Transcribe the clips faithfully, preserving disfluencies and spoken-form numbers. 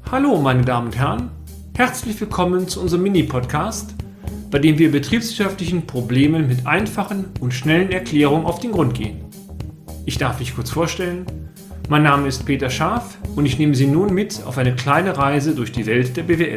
Hallo meine Damen und Herren, herzlich willkommen zu unserem Mini-Podcast, bei dem wir betriebswirtschaftlichen Problemen mit einfachen und schnellen Erklärungen auf den Grund gehen. Ich darf mich kurz vorstellen, mein Name ist Peter Scharf und ich nehme Sie nun mit auf eine kleine Reise durch die Welt der B W L.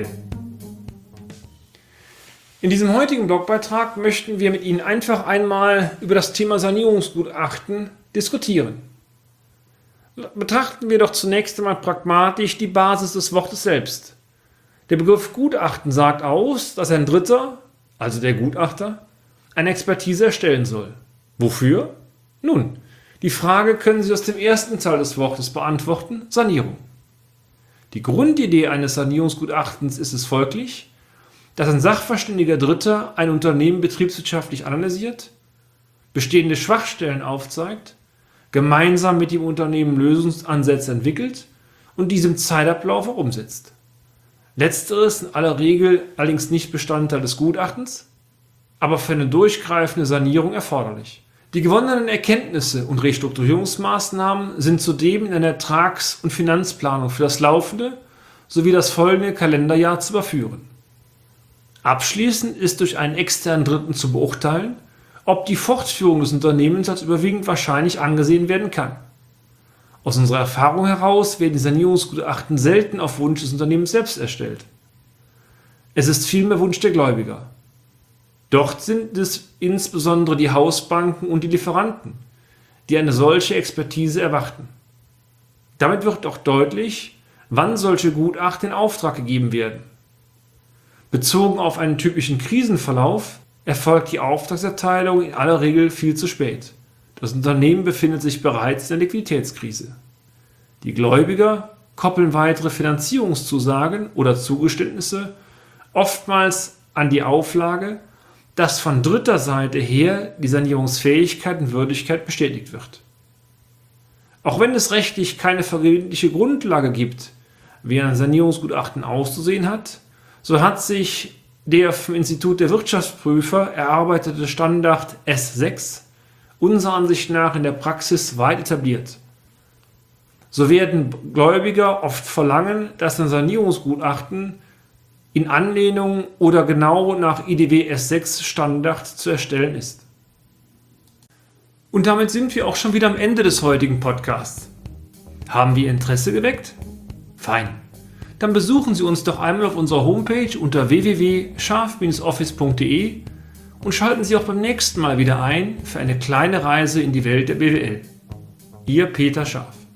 In diesem heutigen Blogbeitrag möchten wir mit Ihnen einfach einmal über das Thema Sanierungsgutachten diskutieren. Betrachten wir doch zunächst einmal pragmatisch die Basis des Wortes selbst. Der Begriff Gutachten sagt aus, dass ein Dritter, also der Gutachter, eine Expertise erstellen soll. Wofür? Nun, die Frage können Sie aus dem ersten Teil des Wortes beantworten: Sanierung. Die Grundidee eines Sanierungsgutachtens ist es folglich, dass ein sachverständiger Dritter ein Unternehmen betriebswirtschaftlich analysiert, bestehende Schwachstellen aufzeigt, gemeinsam mit dem Unternehmen Lösungsansätze entwickelt und diese im Zeitablauf auch umsetzt. Letzteres in aller Regel allerdings nicht Bestandteil des Gutachtens, aber für eine durchgreifende Sanierung erforderlich. Die gewonnenen Erkenntnisse und Restrukturierungsmaßnahmen sind zudem in einer Ertrags- und Finanzplanung für das laufende sowie das folgende Kalenderjahr zu überführen. Abschließend ist durch einen externen Dritten zu beurteilen, ob die Fortführung des Unternehmens als überwiegend wahrscheinlich angesehen werden kann. Aus unserer Erfahrung heraus werden die Sanierungsgutachten selten auf Wunsch des Unternehmens selbst erstellt. Es ist vielmehr Wunsch der Gläubiger. Dort sind es insbesondere die Hausbanken und die Lieferanten, die eine solche Expertise erwarten. Damit wird auch deutlich, wann solche Gutachten in Auftrag gegeben werden. Bezogen auf einen typischen Krisenverlauf erfolgt die Auftragserteilung in aller Regel viel zu spät. Das Unternehmen befindet sich bereits in der Liquiditätskrise. Die Gläubiger koppeln weitere Finanzierungszusagen oder Zugeständnisse oftmals an die Auflage, dass von dritter Seite her die Sanierungsfähigkeit und Würdigkeit bestätigt wird. Auch wenn es rechtlich keine verbindliche Grundlage gibt, wie ein Sanierungsgutachten auszusehen hat, so hat sich der vom Institut der Wirtschaftsprüfer erarbeitete Standard S sechs unserer Ansicht nach in der Praxis weit etabliert. So werden Gläubiger oft verlangen, dass ein Sanierungsgutachten in Anlehnung oder genau nach I D W S sechs Standard zu erstellen ist. Und damit sind wir auch schon wieder am Ende des heutigen Podcasts. Haben wir Interesse geweckt? Fein. Dann besuchen Sie uns doch einmal auf unserer Homepage unter w w w punkt scharf Bindestrich office punkt d e und schalten Sie auch beim nächsten Mal wieder ein für eine kleine Reise in die Welt der B W L. Ihr Peter Scharf.